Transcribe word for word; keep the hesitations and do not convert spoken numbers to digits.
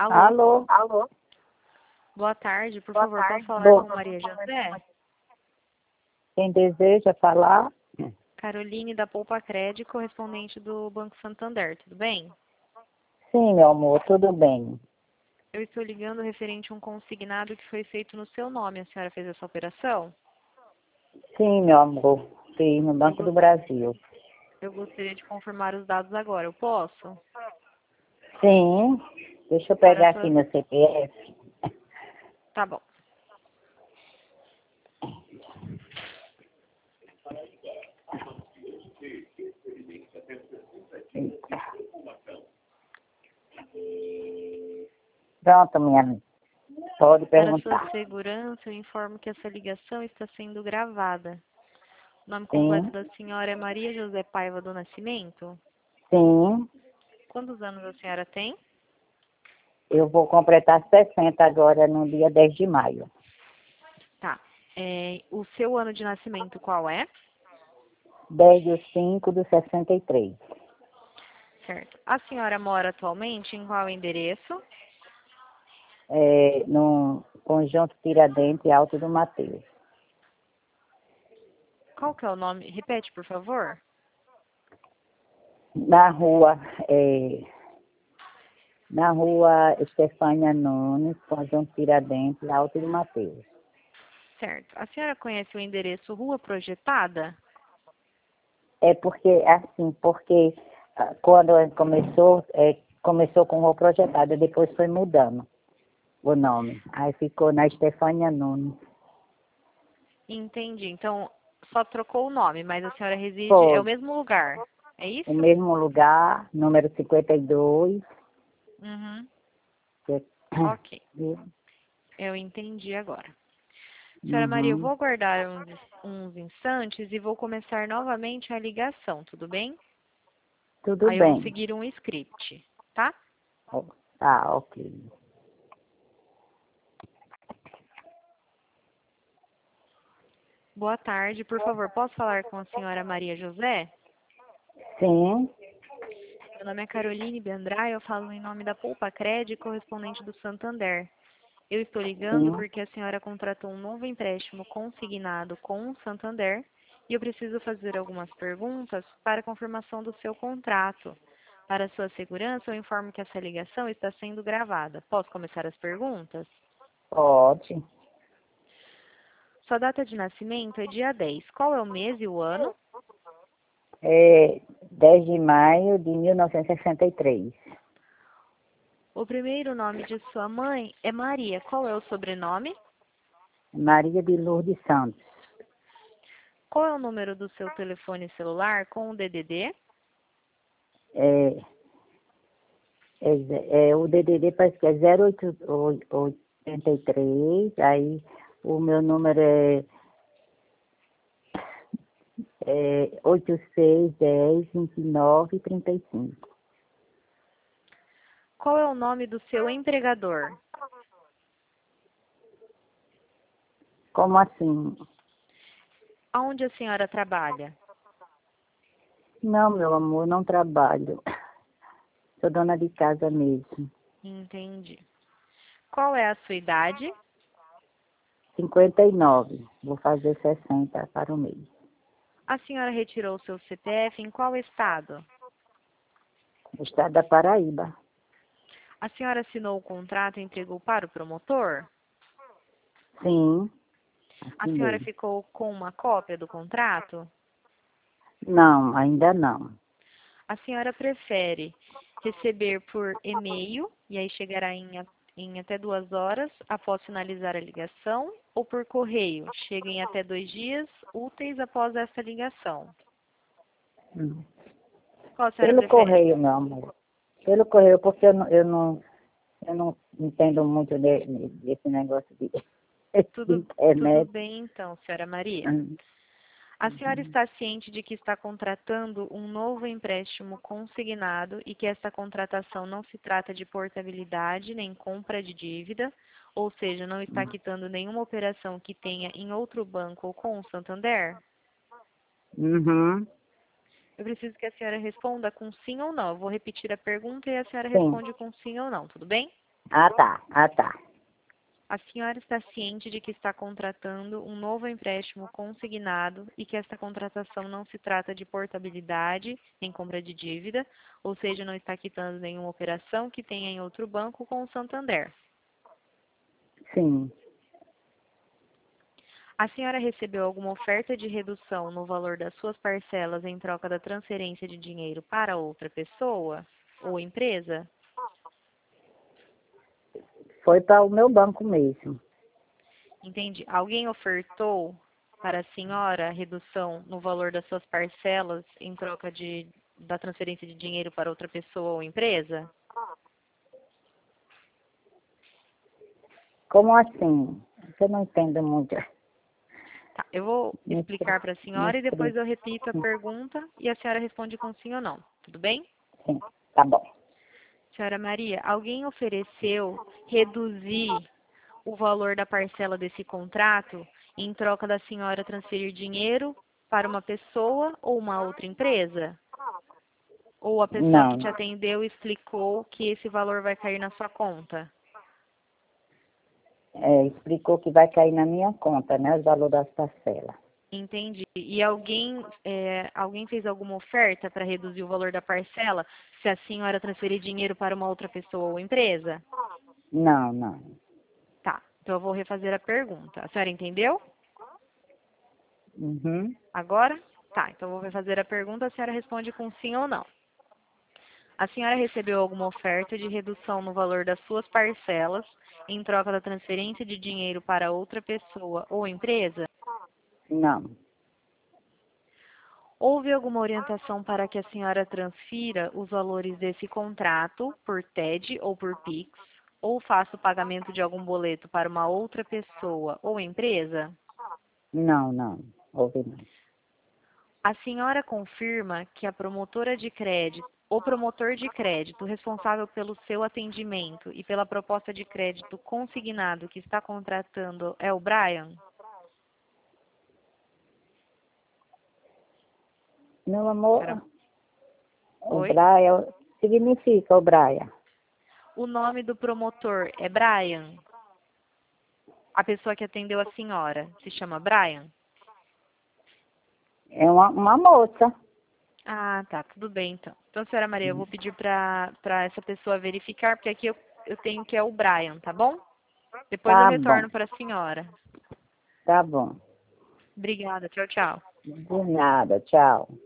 Alô, Alô? Alô? boa tarde, por Boa favor, tarde. posso falar Boa. com Maria José? Quem deseja falar? Caroline da Poupa Crédito, correspondente do Banco Santander, tudo bem? Sim, meu amor, tudo bem. Eu estou ligando referente a um consignado que foi feito no seu nome. A senhora fez essa operação? Sim, meu amor, sim, no Banco Eu do go- Brasil. Eu gostaria de confirmar os dados agora, eu posso? Sim, deixa eu Para pegar sua... aqui meu C P F. Tá bom. Pronto, minha amiga. Pode Para sua perguntar. segurança, eu informo que essa ligação está sendo gravada. O nome completo Sim, da senhora é Maria José Paiva do Nascimento? sim, Quantos anos a senhora tem? eu vou completar sessenta agora no dia dez de maio. Tá. É, o seu ano de nascimento qual é? dez de cinco de sessenta e três. Certo. A senhora mora atualmente em qual endereço? É, no Conjunto Tiradentes Alto do Mateus. Qual que é o nome? Repete, por favor. Na rua, é, na rua Estefânia Nunes, Conjunto Tiradentes, Alto do Mateus. Certo. A senhora conhece o endereço Rua Projetada? É porque, assim, porque ah, quando começou, é, começou com o projetado, depois foi mudando o nome. Aí ficou na Estefânia Nunes. Entendi. Então, só trocou o nome, mas a senhora reside... É o Foi mesmo lugar, é o isso? mesmo lugar, número cinquenta e dois. Uhum. Que, Ok. Eu entendi agora. Senhora Maria, eu uhum, vou aguardar uns, uns instantes e vou começar novamente a ligação, tudo bem? tudo Aí eu vou bem. seguir um script, tá? Ó, tá, ok. Boa tarde, por favor, posso falar com a senhora Maria José? Sim, Meu nome é Caroline Bendrai, eu falo em nome da Poupa Crédito, correspondente do Santander. Eu estou ligando sim. porque a senhora contratou um novo empréstimo consignado com o Santander e eu preciso fazer algumas perguntas para a confirmação do seu contrato. Para sua segurança, eu informo que essa ligação está sendo gravada. Posso começar as perguntas? Pode. Sua data de nascimento é dia dez. Qual é o mês e o ano? É dez de maio de mil novecentos e sessenta e três. O primeiro nome de sua mãe é Maria. Qual é o sobrenome? Maria de Lourdes Santos. Qual é o número do seu telefone celular com o D D D? É, é, é, o D D D parece que é zero oito oitenta e três, aí o meu número é, é oito seis dez vinte e nove trinta e cinco. Qual é o nome do seu empregador? Como assim? Aonde a senhora trabalha? Não, meu amor, não trabalho. Sou dona de casa mesmo. Entendi. Qual é a sua idade? cinquenta e nove. Vou fazer sessenta para o mês. A senhora retirou seu C P F em qual estado? No estado da Paraíba. A senhora assinou o contrato e entregou para o promotor? Sim, A senhora assinei. ficou com uma cópia do contrato? Não, ainda não. A senhora prefere receber por e-mail, e aí chegará em, a- em até duas horas após finalizar a ligação, ou por correio, chega em até dois dias úteis após essa ligação? Hum. Qual a senhora Pelo prefere? correio, meu amor. Pelo correio, porque eu não, eu não, eu não entendo muito de- de- desse negócio de, de Tudo, tudo internet. bem então, senhora Maria. Hum, A senhora uhum. está ciente de que está contratando um novo empréstimo consignado e que essa contratação não se trata de portabilidade nem compra de dívida, ou seja, não está quitando nenhuma operação que tenha em outro banco ou com o Santander? Uhum. Eu preciso que a senhora responda com sim ou não. Eu vou repetir a pergunta e a senhora Sim, responde com sim ou não, tudo bem? Ah, tá. Ah, tá. A senhora está ciente de que está contratando um novo empréstimo consignado e que esta contratação não se trata de portabilidade nem compra de dívida, ou seja, não está quitando nenhuma operação que tenha em outro banco com o Santander. Sim. A senhora recebeu alguma oferta de redução no valor das suas parcelas em troca da transferência de dinheiro para outra pessoa ou empresa? Foi para o meu banco mesmo. Entendi. Alguém ofertou para a senhora redução no valor das suas parcelas em troca de, da transferência de dinheiro para outra pessoa ou empresa? Como assim? Eu não entendo muito. Tá, eu vou Me explicar expli- para a me senhora e depois explica. eu repito a pergunta e a senhora responde com sim ou não. Tudo bem? Sim, tá bom. Senhora Maria, alguém ofereceu reduzir o valor da parcela desse contrato em troca da senhora transferir dinheiro para uma pessoa ou uma outra empresa? Ou a pessoa que Não, te atendeu explicou que esse valor vai cair na sua conta? é, explicou que vai cair na minha conta, né, o valor das parcelas. Entendi. E alguém, é, alguém fez alguma oferta para reduzir o valor da parcela se a senhora transferir dinheiro para uma outra pessoa ou empresa? Não, não. Tá, então eu vou refazer a pergunta. A senhora entendeu? Uhum. Agora? Tá, então eu vou refazer a pergunta, a senhora responde com sim ou não. A senhora recebeu alguma oferta de redução no valor das suas parcelas em troca da transferência de dinheiro para outra pessoa ou empresa? Não. Houve alguma orientação para que a senhora transfira os valores desse contrato por T E D ou por Pix, ou faça o pagamento de algum boleto para uma outra pessoa ou empresa? Não, não. Ouvi não. A senhora confirma que a promotora de crédito, o promotor de crédito responsável pelo seu atendimento e pela proposta de crédito consignado que está contratando é o Brian? Meu amor, Senhora- o Oi? Braia significa o Braia. O nome do promotor é Brian? A pessoa que atendeu a senhora se chama Brian? É uma, uma moça. Ah, tá, tudo bem então. Então, senhora Maria, eu vou pedir para para essa pessoa verificar, porque aqui eu, eu tenho que é o Brian, tá bom? Depois eu Tá bom, retorno para a senhora. tá bom. Obrigada, tchau, tchau. De nada, tchau.